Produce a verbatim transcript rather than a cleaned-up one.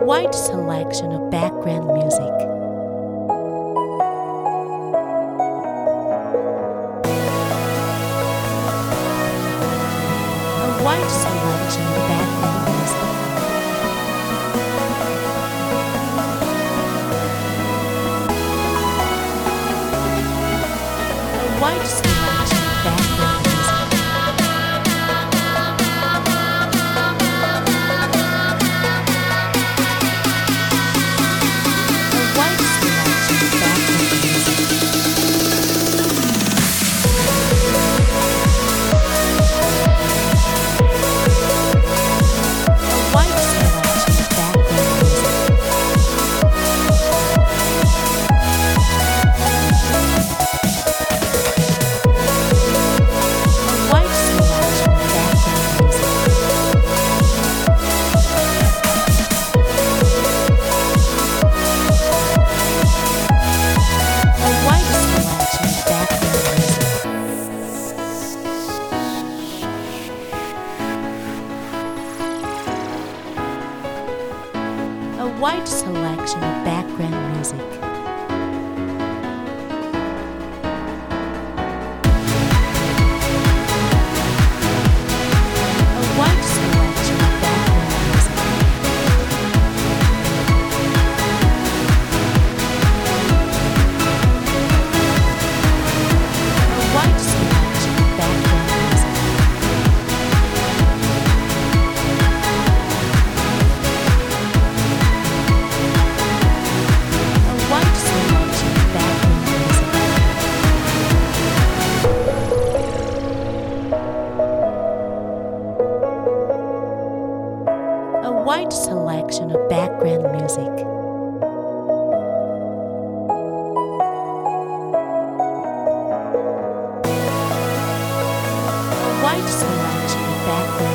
wide selection of background music. A wide selection of background music. A wide selection of background music. A wide selection of background music. A wide selection of background music. A wide selection of background music. A wide selection of background music. A wide selection of background